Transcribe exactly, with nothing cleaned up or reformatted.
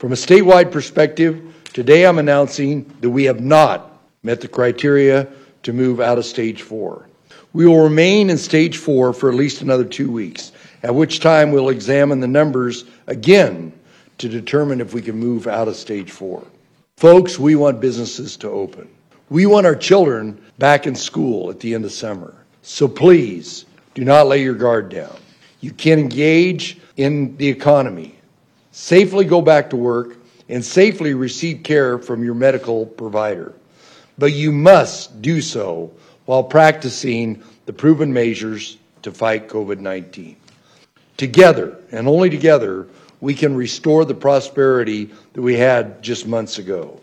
From a statewide perspective, today I'm announcing that we have not met the criteria to move out of stage four. We will remain in stage four for at least another two weeks, at which time we'll examine the numbers again to determine if we can move out of stage four. Folks, we want businesses to open. We want our children back in school at the end of summer. So please, do not lay your guard down. You can engage in the economy, safely go back to work, and safely receive care from your medical provider. But you must do so while practicing the proven measures to fight COVID nineteen. Together, and only together, we can restore the prosperity that we had just months ago.